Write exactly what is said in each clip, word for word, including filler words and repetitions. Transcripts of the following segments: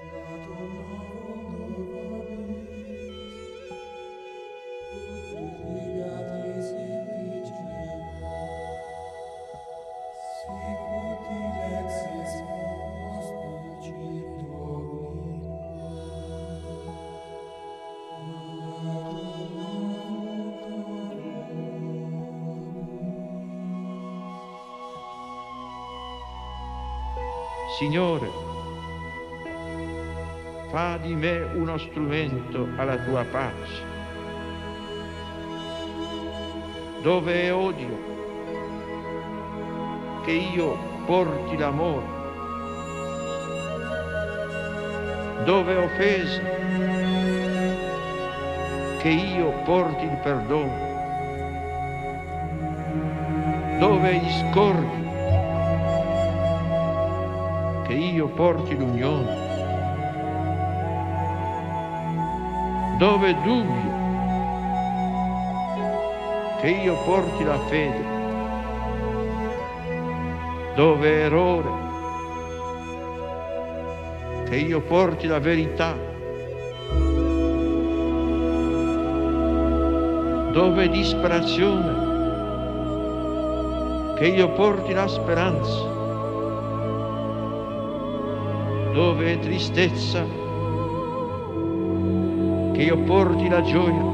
Signore, fa di me uno strumento alla tua pace. Dove è odio, che io porti l'amore. Dove è offesa, che io porti il perdono. Dove è discordia, che io porti l'unione. Dove è dubbio, che io porti la fede. Dove è errore, che io porti la verità. Dove è disperazione, che io porti la speranza. Dove è tristezza, che io porti la gioia.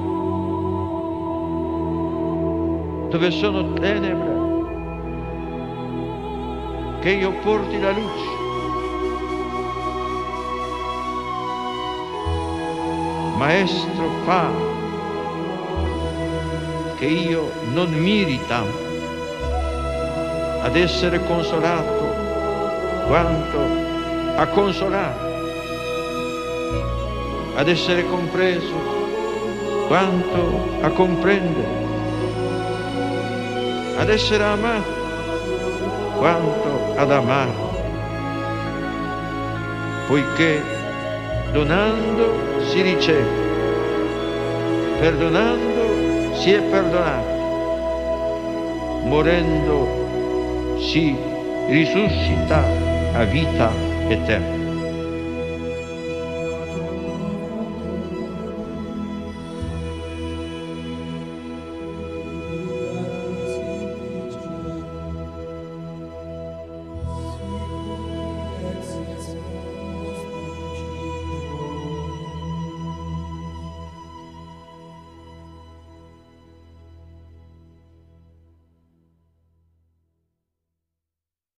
Dove sono tenebre, che io porti la luce. Maestro, fa che io non miri tanto ad essere consolato quanto a consolare, ad essere compreso quanto a comprendere, ad essere amato quanto ad amare, poiché donando si riceve, perdonando si è perdonato, morendo si risuscita a vita eterna.